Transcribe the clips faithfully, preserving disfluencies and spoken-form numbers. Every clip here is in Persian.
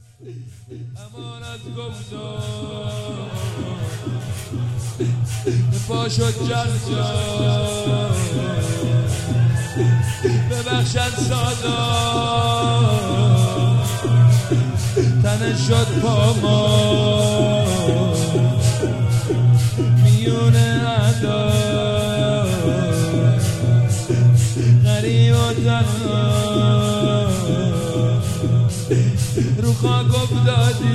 امانت گفتم پا شد جنجا ببخشد سادا تنه شد پا ما میونه ادا غریب و تنها رو خاک افتادی.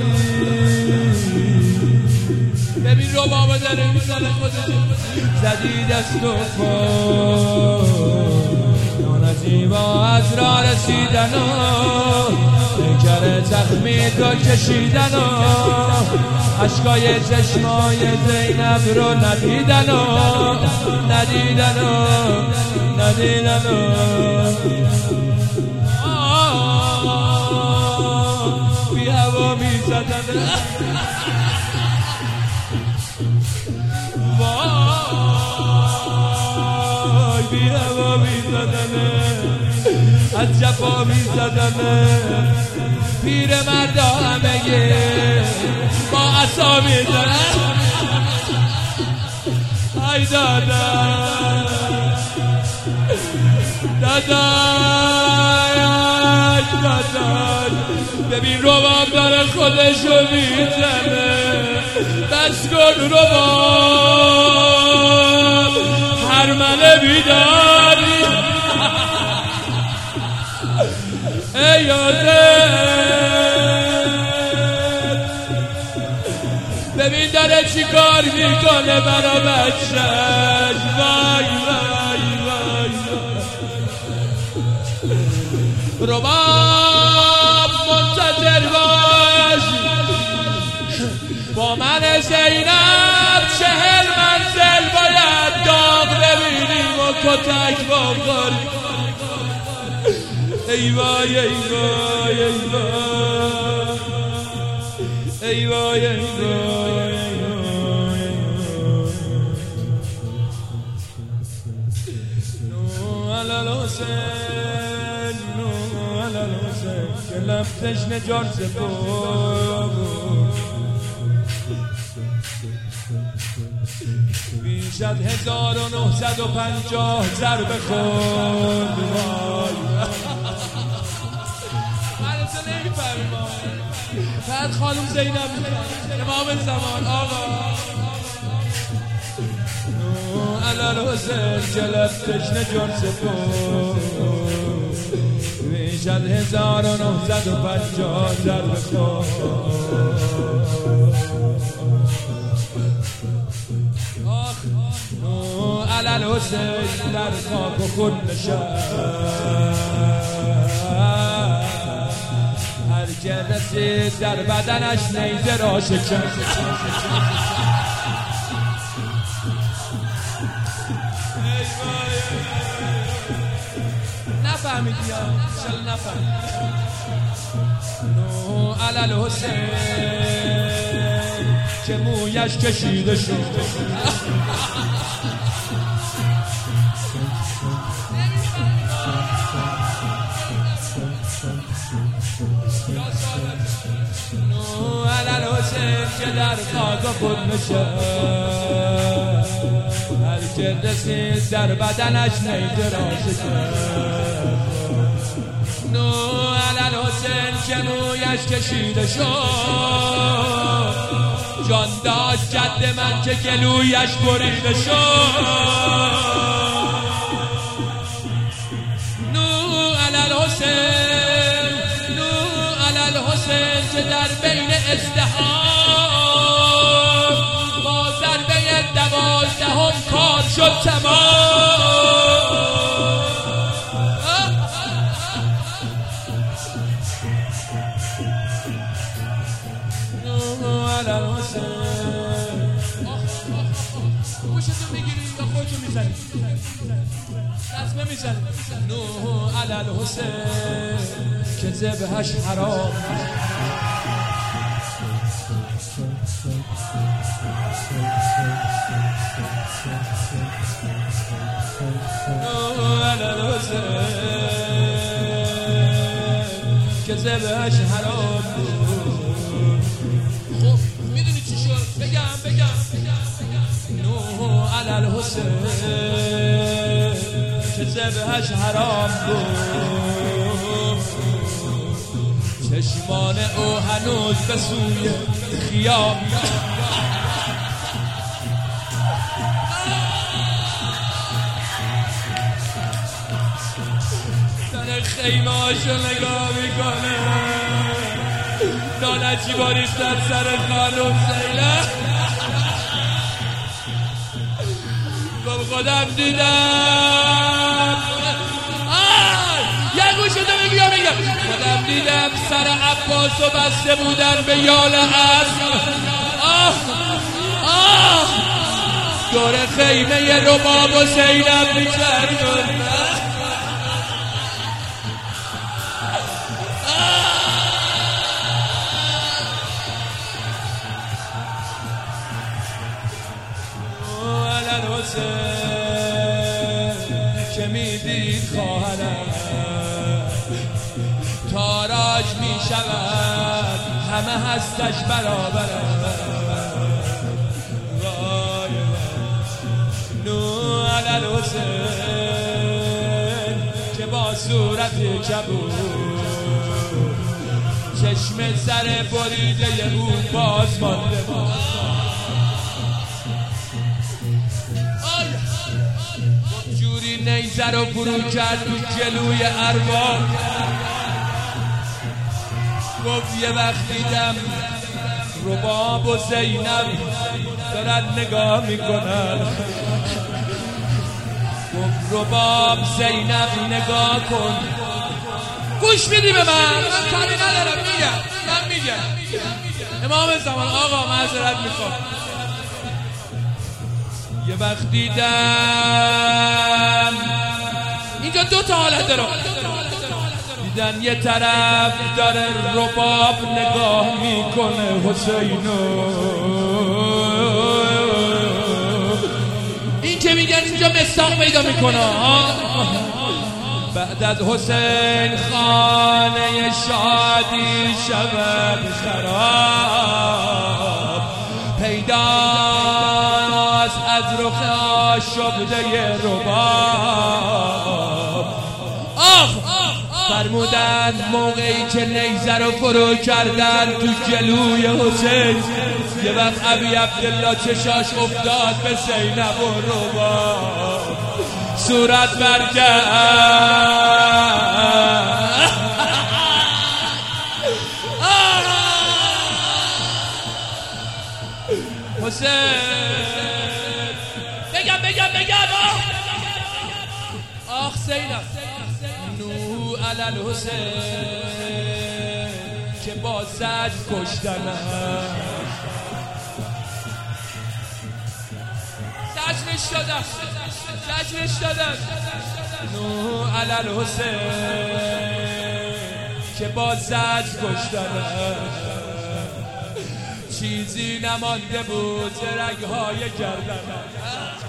ببین رو بابا داره میزنه خودش زدی دست و پا نانجیبا از را رسیدن و پیکر زخمی تو کشیدن و عشقای چشمای زینب رو ندیدن و ندیدن و ندیدن و بی هوا می زدن وای بی هوا می زدن از جفا می زدن پیر مردا همه با عصا می زدن. ای دادا دادا ببین روباب داره خودشو میزنه بس کن روباب هرمله بیداری ای یاده ببین داره چی کار میکنه برا بچهش. وای وای وای روباب منتظر باش با من زینب چهل منزل باید داغ ببینیم و کتک بخوریم. ای وای ای وای ای وای ای وای ای وای نو علال حسین نو علال حسین که لب تشنه جان سپر بیش از هزار و نهصد و پنجاه ضربه خورد. وای منو نمیفهمی ما بعد خانم زینب امام زمان آقا نو علال حسین که لب تشنه جان سپر بیش از هزار و نهصد و پنجاه ضربه خورد. نو علال حسین در خاک و خون نشست هر که رسید در بدنش نیزه را شکست. نفهمیدی یا شل نفهمید. نو علال حسین که مویش کشیده شد نو علال حسین که در خاک خود نشست هر که رسید در بدنش نیزه را شکست. نو علال حسین که مویش کشیده شد جان داشت جد من که گلویش بریده شد. نو علال حسین نو علال حسین که در بین ازدحام با ضربه دوازدهم کار شد تمام. نو علال حسین گوشتو میگیری یا خودتو میزنی دست نمیزنی. نو علال حسین که ذبحش حرام نو علال حسین که ذبحش حرام بود. خب میدونی چی شد؟ بگم بگم نوح علی الحسین که ذبحش حرام بود. چشمان او هنوز به سوی خیام در خیمه هاشو نگاه میکنه. نالجی باریش در سر خانم زینب. گفت خودم دیدم یه گوش شده بگی یا میگم خودم دیدم سر عباسو بسته بودن به یال اسب. آه آه دور خیمه رباب و زینب میچرخوند. که میدید خواهرم تاراج میشود همه هستش برابرم. نوح علی الحسین که با صورت کبود چشم سر بریده او باز مانده بود. نیزه رو فرو کرد تو جلوی ارباب. گفت یه وقت دیدم رباب و زینب دارن نگاه میکنن. گفت رباب زینب نگاه کن. گوش میدی به من؟ من کاری ندارم میگم من میگم امام زمان آقا معذرت میخوام. یه وقت دیدم اینجا دو تا حالت داره. دیدن یه طرف داره رباب نگاه میکنه حسینو. این که میگن اینجا مستاق پیدا میکنه. بعد از حسین خانه شادی شود خراب پیداست از رخ آشفته رباب. آخ فرمودن موقعی که نیزه رو فرو کردن تو جلوی حسین یه وقت ابی عبدالله چشاش افتاد به زینب و رباب. صورت برگشت حسین بگم بگم بگم آخ زینب نوح علی الحسین که با زج کشتنم زجرش دادم زجرش دادم نوح علی الحسین که با زج کشتنم چیزی نمانده بود ز رگ‌های گردنم.